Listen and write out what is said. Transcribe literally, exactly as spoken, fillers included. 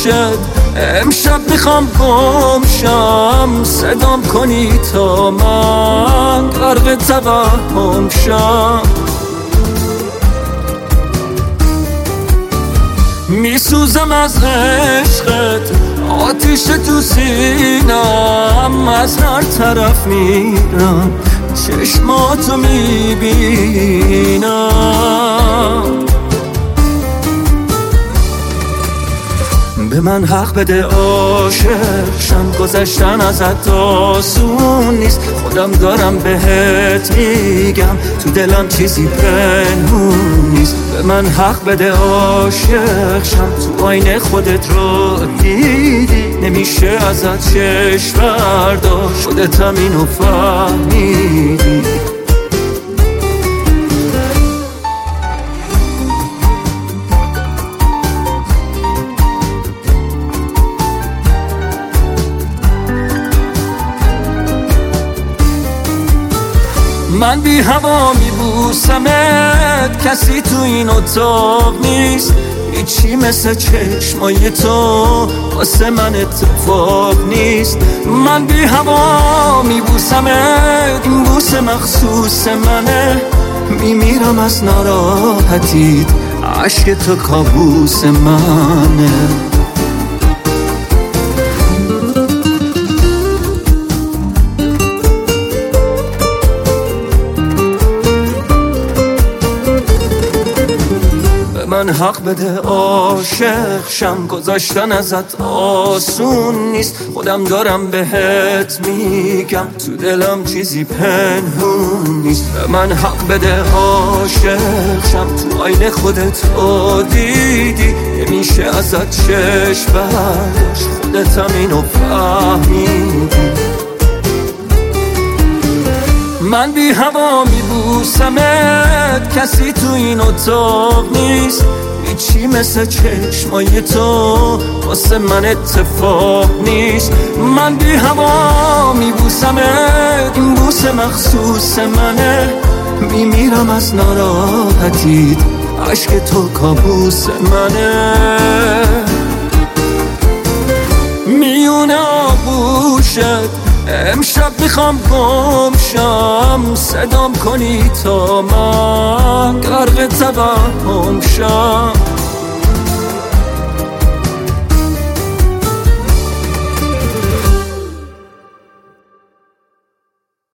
امشب میخوام گم شم، صدام کنی تا من غرق توهم شم. میسوزم از عشقت، آتیش تو سینم، از هر طرف میرم چشماتو میبینم. به من حق بده عاشق شم، گذشتن ازت آسون نیست، خودم دارم بهت میگم تو دلم چیزی پنهون نیست. به من حق بده عاشق شم، تو آینه خودت رو دیدی، نمیشه ازت چشم برداشت، خودتم اینو فهمیدی. من بی هوا میبوسمت، کسی تو این اتاق نیست، هیچی مثل چشمای تو واسه من اتفاق نیست. من بی هوا میبوسمت، این بوس مخصوص منه، میمیرم از ناراحتیت، عشق تو کابوس منه. من حق بده عاشق شم، گذاشتن ازت آسون نیست، خودم دارم بهت میگم تو دلم چیزی پنهون نیست. به من حق بده عاشق شم، تو آینه خودت رو دیدی، نمیشه ازت چشم برداشت، خودتم اینو فهمیدی. من بی هوا میبوسمت، کسی تو این اتاق نیست، هیچی مثل چشمای تو واسه من اتفاق نیست. من بی هوا میبوسمت، این بوس مخصوص منه، میمیرم از ناراحتیت، عشق تو کابوس منه. میونه آغوشت امشب میخوام گم شم، صدام کنی تا من غرق توهم شم.